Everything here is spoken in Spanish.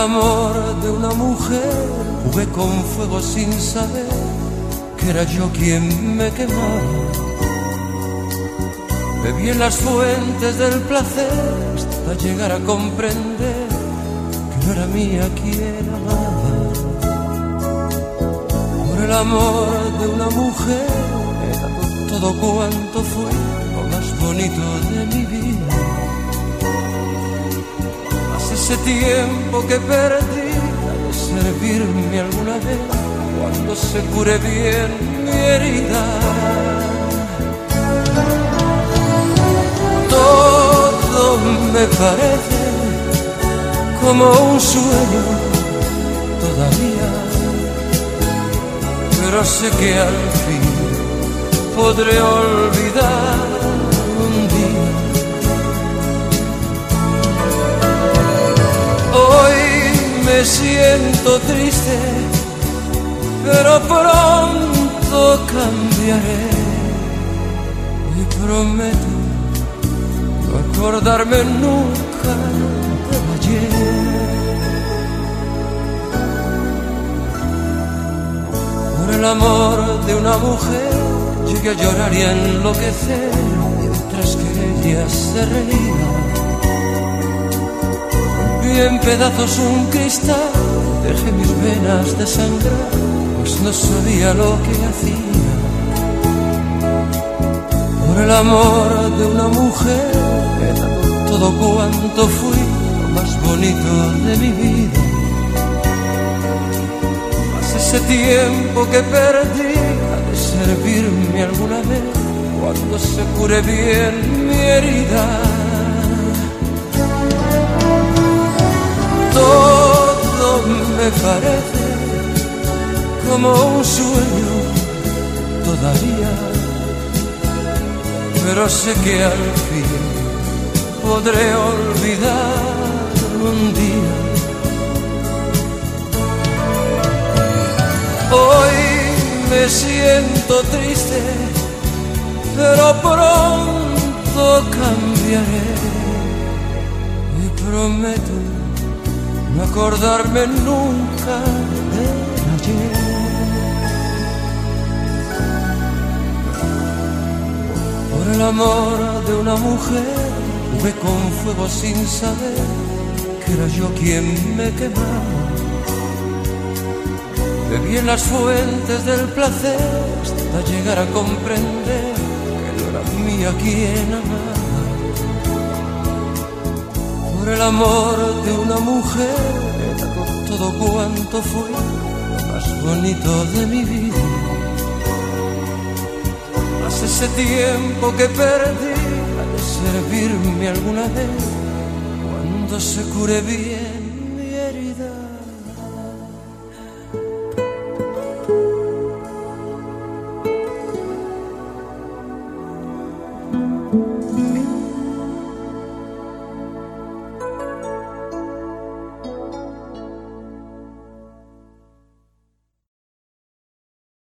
amor de una mujer jugué con fuego sin saber que era yo quien me quemaba. Bebí en las fuentes del placer hasta llegar a comprender que no era mía quien amaba. Por el amor de una mujer he dado todo cuanto fue lo más bonito de mi vida. Hace ese tiempo que perdí de servirme alguna vez cuando se cure bien mi herida. Todo me parece como un sueño todavía, pero sé que al fin podré olvidar un día. Hoy me siento triste, pero pronto cambiaré y prometo no acordarme nunca de ayer. Por el amor de una mujer llegué a llorar y a enloquecer mientras que ella se reía. Rompí en pedazos un cristal, dejé mis venas desangrar, pues no sabía lo que hacía. Por el amor de una mujer he dado todo cuanto fui, lo más bonito de mi vida. Hace ese tiempo que perdí, ha de servirme alguna vez cuando se cure bien mi herida. Todo me parece como un sueño todavía, pero sé que al fin podré olvidar un día. Hoy me siento triste, pero pronto cambiaré y prometo no acordarme nunca de ayer. Por el amor de una mujer jugué con fuego sin saber que era yo quien me quemaba. Bebí en las fuentes del placer hasta llegar a comprender que no era mía quien amaba. Por el amor de una mujer he dado todo cuanto fue lo más bonito de mi vida. Hace ese tiempo que perdí, ha de servirme alguna vez cuando se cure bien